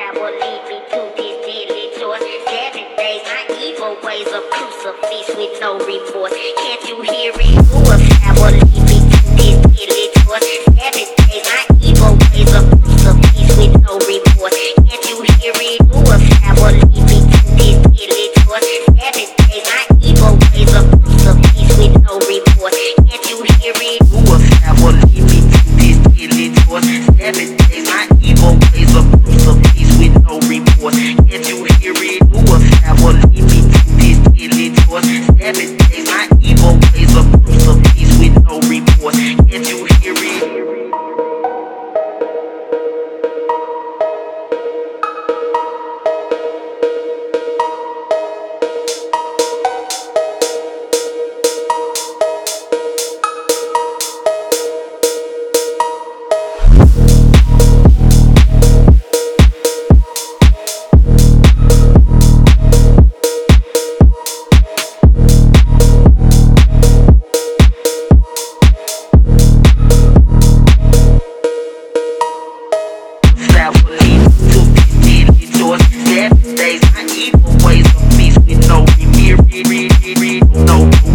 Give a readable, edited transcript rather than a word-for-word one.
will lead me to this deadly choice. 7 days, my evil ways of crucifix with no remorse. Can't you hear it? Suicide will lead me to this deadly choice. 7 days, my evil ways of crucifix with no remorse. Can't you hear it? Suicide will lead me to this deadly choice. 7 days, my evil ways of crucifix with no remorse. Can't you hear it? Suicide will lead me to this deadly choice. 7 days, my evil ways of crucifix with no remorse. Can't you hear it? Suicide will lead me to this deadly choice. 7 days, my evil ways of crucifix with no remorse. Can't you hear it? No